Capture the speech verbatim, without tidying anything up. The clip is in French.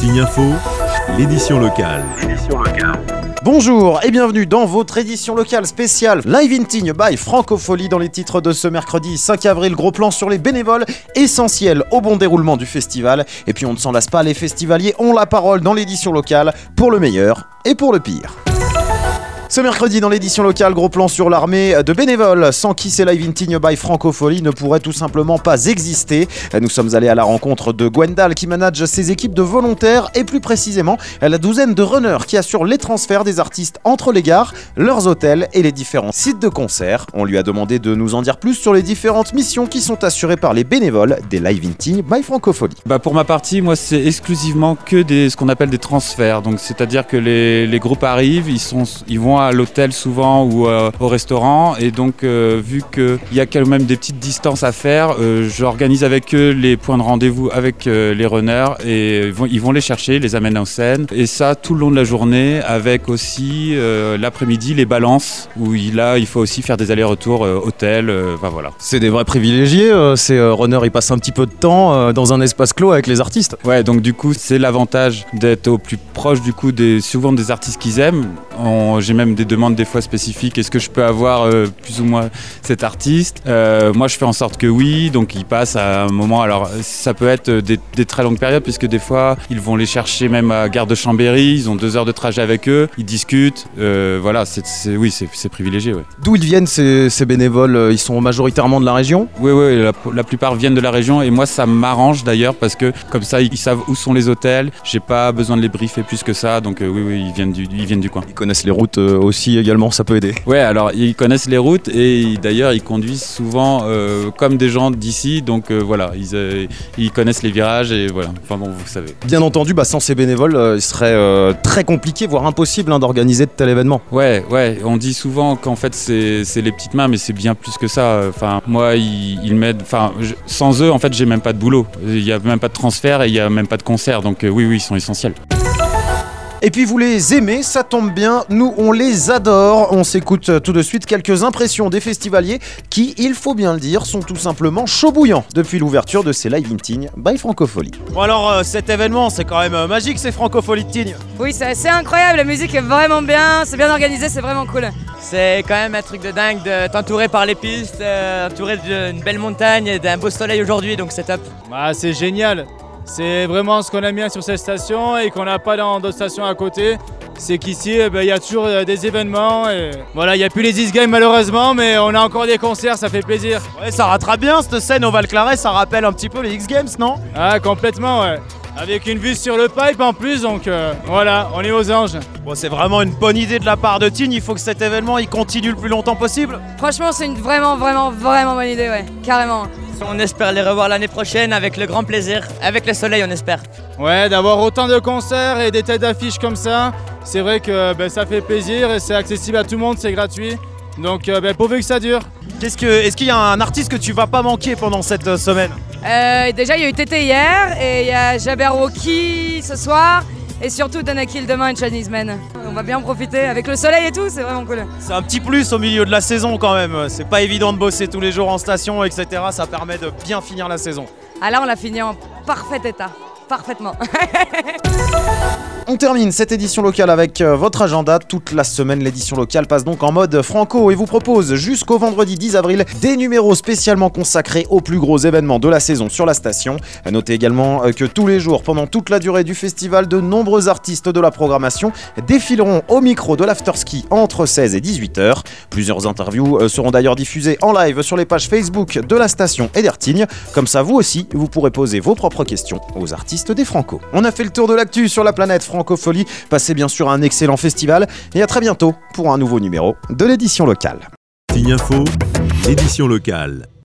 Tignes Info, l'édition locale. Bonjour et bienvenue dans votre édition locale spéciale Live in Tignes by Francophonie. Dans les titres de ce mercredi cinq avril, gros plan sur les bénévoles, essentiels au bon déroulement du festival. Et puis on ne s'en lasse pas, les festivaliers ont la parole dans l'édition locale pour le meilleur et pour le pire. Ce mercredi dans l'édition locale, gros plan sur l'armée de bénévoles, sans qui ces Live in Tignes by Francophonie ne pourraient tout simplement pas exister. Nous sommes allés à la rencontre de Gwendal qui manage ses équipes de volontaires et plus précisément la douzaine de runners qui assurent les transferts des artistes entre les gares, leurs hôtels et les différents sites de concert. On lui a demandé de nous en dire plus sur les différentes missions qui sont assurées par les bénévoles des Live in Tignes by Francophonie. Bah pour ma partie, moi c'est exclusivement que des, ce qu'on appelle des transferts. Donc c'est-à-dire que les, les groupes arrivent, ils, sont, ils vont à l'hôtel souvent ou euh, au restaurant et donc euh, vu qu'il y a quand même des petites distances à faire, euh, j'organise avec eux les points de rendez-vous avec euh, les runners et ils vont, ils vont les chercher, les amènent en scène et ça tout le long de la journée avec aussi euh, l'après-midi les balances où il, là il faut aussi faire des allers-retours euh, hôtel, euh, enfin voilà. C'est des vrais privilégiés, euh, ces euh, runners ils passent un petit peu de temps euh, dans un espace clos avec les artistes. Ouais, donc du coup c'est l'avantage d'être au plus proche du coup des, souvent des artistes qu'ils aiment. On, j'ai même des demandes des fois spécifiques, est-ce que je peux avoir euh, plus ou moins cet artiste, euh, moi je fais en sorte que oui, donc ils passent à un moment, alors ça peut être des, des très longues périodes puisque des fois ils vont les chercher même à Gare de Chambéry, ils ont deux heures de trajet avec eux, ils discutent, euh, voilà, c'est, c'est, oui c'est, c'est privilégié. Ouais. D'où ils viennent ces, ces bénévoles, ils sont majoritairement de la région? Oui, oui, la, la plupart viennent de la région et moi ça m'arrange d'ailleurs parce que comme ça ils savent où sont les hôtels, j'ai pas besoin de les briefer plus que ça, donc euh, oui, oui, ils viennent du, ils viennent du coin. Ils connaissent les routes euh, aussi également, ça peut aider. Ouais, alors ils connaissent les routes et d'ailleurs ils conduisent souvent euh, comme des gens d'ici, donc euh, voilà, ils, euh, ils connaissent les virages et voilà, enfin bon, vous savez. Bien entendu, bah, sans ces bénévoles, euh, il serait euh, très compliqué, voire impossible hein, d'organiser de tel événement. Ouais, ouais, on dit souvent qu'en fait c'est, c'est les petites mains, mais c'est bien plus que ça. Enfin, moi, ils, ils m'aident, enfin, je, sans eux, en fait, j'ai même pas de boulot. Il n'y a même pas de transfert et il n'y a même pas de concert, donc euh, oui, oui, ils sont essentiels. Et puis vous les aimez, ça tombe bien, nous on les adore. On s'écoute tout de suite quelques impressions des festivaliers qui, il faut bien le dire, sont tout simplement chauds bouillants depuis l'ouverture de ces Live in Tignes by Francophonie. Bon alors euh, cet événement c'est quand même euh, magique, ces Francophonie de Tignes. Oui, c'est assez incroyable, la musique est vraiment bien, c'est bien organisé, c'est vraiment cool. C'est quand même un truc de dingue de t'entourer par les pistes, euh, entouré d'une belle montagne et d'un beau soleil aujourd'hui, donc c'est top. Bah, c'est génial. C'est vraiment ce qu'on aime bien sur cette station et qu'on n'a pas dans d'autres stations à côté. C'est qu'ici, il eh ben, y a toujours euh, des événements. Et voilà, il n'y a plus les X-Games malheureusement, mais on a encore des concerts, ça fait plaisir. Ouais, ça rattrape bien cette scène au Val-Claret, ça rappelle un petit peu les X-Games, non? Ah, complètement, ouais. Avec une vue sur le pipe en plus, donc euh, voilà, on est aux anges. Bon, c'est vraiment une bonne idée de la part de Tignes, il faut que cet événement il continue le plus longtemps possible. Franchement, c'est une vraiment, vraiment, vraiment bonne idée, ouais, carrément. On espère les revoir l'année prochaine avec le grand plaisir, avec le soleil on espère. Ouais, d'avoir autant de concerts et des têtes d'affiches comme ça, c'est vrai que ben, ça fait plaisir et c'est accessible à tout le monde, c'est gratuit. Donc ben, pourvu que ça dure. Qu'est-ce que, est-ce qu'il y a un artiste que tu vas pas manquer pendant cette euh, semaine? euh, Déjà, il y a eu Tété hier et il y a Jabberwocky ce soir. Et surtout Danakil demain et Chinese Man. On va bien profiter avec le soleil et tout, c'est vraiment cool. C'est un petit plus au milieu de la saison quand même. C'est pas évident de bosser tous les jours en station, et cetera. Ça permet de bien finir la saison. Ah là, on l'a fini en parfait état. Parfaitement. On termine cette édition locale avec euh, votre agenda. Toute la semaine, l'édition locale passe donc en mode franco et vous propose jusqu'au vendredi dix avril des numéros spécialement consacrés aux plus gros événements de la saison sur la station. À noter également euh, que tous les jours, pendant toute la durée du festival, de nombreux artistes de la programmation défileront au micro de l'afterski entre seize et dix-huit heures. Plusieurs interviews euh, seront d'ailleurs diffusées en live sur les pages Facebook de la station et d'Ertignes. Comme ça, vous aussi, vous pourrez poser vos propres questions aux artistes des Franco. On a fait le tour de l'actu sur la planète Francophonie. Passez bien sûr un excellent festival et à très bientôt pour un nouveau numéro de l'édition locale. Tignes Info, l'édition locale.